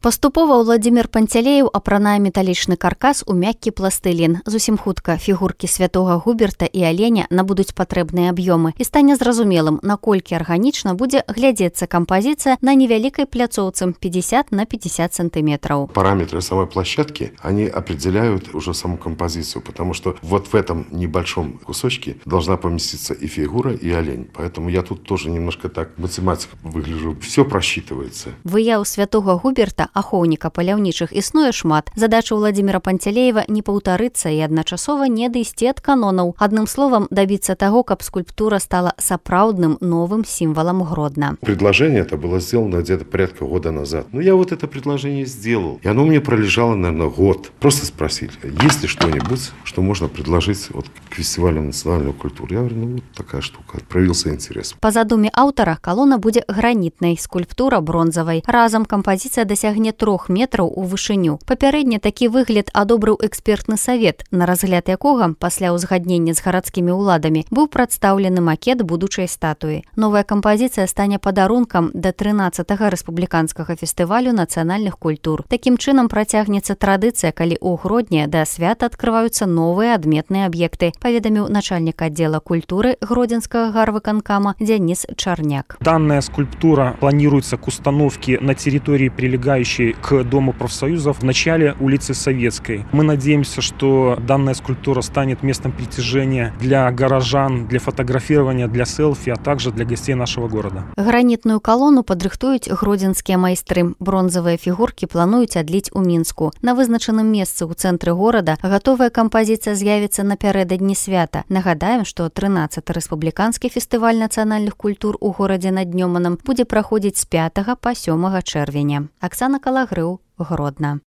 Паступова Владзімір Панцялеев апранае металічны каркас у мяккі пластылін. Зусім хутка фігуркі святога Губерта і аленя набудуць патрэбныя аб'ёмы і стане зразумелым, наколькі арганічна будзе глядзецца кампазіцыя на невялікай пляцоўцы 50 на 50 сантиметров. Параметры самой площадки, они определяют уже саму композицию, потому что вот в этом небольшом кусочке должна поместиться и фигура, и олень. Поэтому я тут тоже немножко так математика выгляжу. Все просчитывается. Выяў святога Губерта, ахоўніка паляўнічых, існуе шмат. Задача Владзіміра Панцялеева не паўтарыцца і адначасова не дайсці ад канонаў. Адным словам, добиться того, каб скульптура стала сапраўдным новым символом Гродно. Предложение это было сделано где-то порядка года назад. Но я вот это предложение сделал. И оно мне пролежало, наверное, год. Просто спросили, есть ли что-нибудь, что можно предложить вот к фестивалю национальной культуры. Я говорю, ну вот такая штука. Проявился интерес. По задуме аўтара колонна будзе гранітнай, скульптура бронзавай. Разам кампазіцыя дасягне 3 метраў у вышыню. Папярэдне такі выгляд адобрыў экспертны савет, на разгляд якога пасля ўзгаднення з гарадскімі ўладамі быў прадстаўлены макет будучай статуі. Новая кампазіцыя стане падарункам да 13-го рэспубліканскага фестывалю нацыянальных культур. Такім чынам працягнецца традыцыя, калі ў Гродні да свята адкрываюцца новыя адметныя аб'екты, паведаміў начальнік аддзела культуры Гродзенскага гарвыканкама Денис Чарняк. Данная скульптура планируется к установке на территории, прилегающей к Дому профсоюзов в начале улицы Советской. Мы надеемся, что данная скульптура станет местом притяжения для горожан, для фотографирования, для селфи, а также для гостей нашего города. Гранітную калону падрыхтуюць гродзенскія майстры. Бронзавыя фігуркі плануюць адліць у Мінску. На вызначаным месцы ў цэнтры горада гатовая кампазіцыя з'явіцца напярэдадні свята. Нагадаем, што 13-й рэспубліканскі фестываль нацыянальных культур у горадзе над Днёманам будзе праходзіць з 5 па 7 чэрвеня. Аксана Калагрыў, Гродно.